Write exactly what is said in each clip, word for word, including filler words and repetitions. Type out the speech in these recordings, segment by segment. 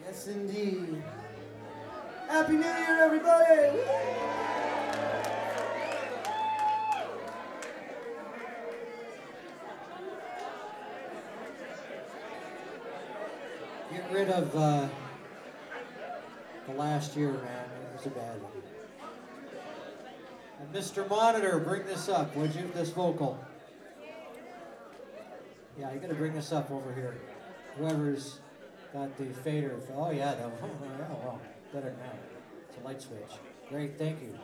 Yes, indeed. Happy New Year, everybody! Get rid of uh, the last year, man. It was a bad one. And Mister Monitor, bring this up, would you? This vocal. Yeah, you got to bring this up over here. Whoever's got the fader. Oh yeah, that, oh, yeah, well, better now. It's a light switch. Great, thank you.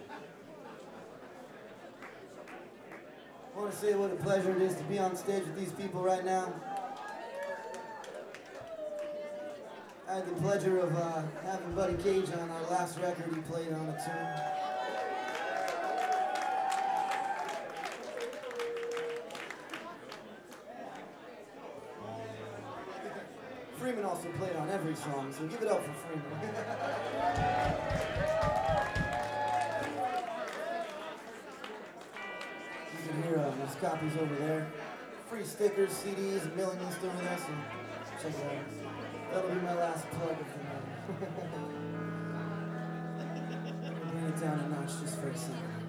I want to say what a pleasure it is to be on stage with these people right now. I had the pleasure of uh, having Buddy Cage on our last record. He played on a tune. Freeman also played on every song, so give it up for Freeman. You can hear uh, there's copies over there. Free stickers, C Ds, a million list over there, so check it out. That'll be my last plug of the night. Bring it down a notch just for a second.